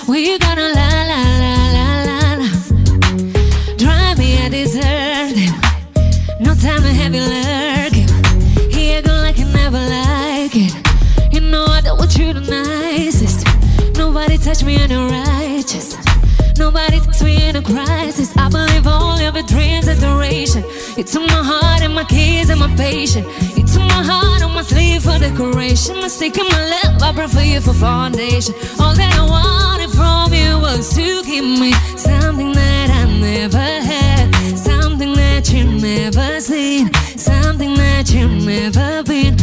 We gonna la la la la la la. Drive me a dessert. No time to have you lurking. He acting like I never like it. You know I don't want you the nicest. Nobody touch me in the righteous. Nobody takes me in a crisis. I believe all of your dreams are duration. You took my heart and my keys and my patience. You took my heart on my sleeve for decoration. Mistaking my love, I brought for you for foundation. All that I wanted from you was to give me something that I never had, something that you never seen, something that you never been.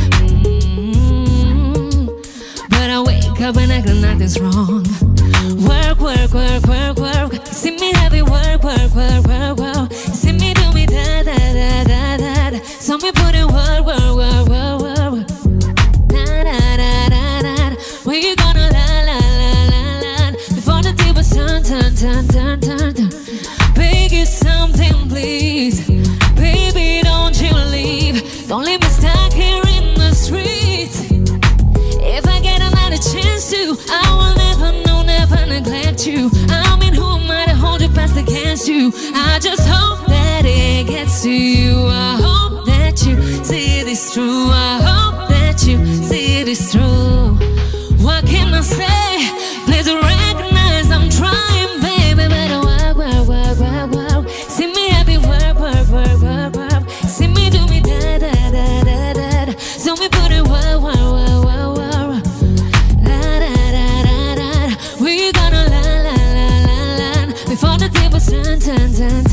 But I wake up and act like nothing's wrong. Work, work, work, work, work. You see me heavy work, work, work, work, work. You see me do me da da da da da da. So me put in work, work, work, work, work. Da da da da da. When you gonna la la la la la? Before the tables turn, turn, turn, turn, turn, turn. Beg you something, please. Baby, don't you leave. Don't leave me stuck here in the streets. If I get another chance to, I will never know, never neglect you. I mean, who am I to hold your past against you? I just hope that it gets to you. I hope that you see this through. I hope that you see this through. What can I say? Please recognize I'm trying, baby. Better work, work, work, work, work. See me happy, work, work, work, work, work. See me do me da da da da da da. So me put it work, work, work, work, work. La da da da da. We gonna la la la la la. Before the tables turn, turn, turn.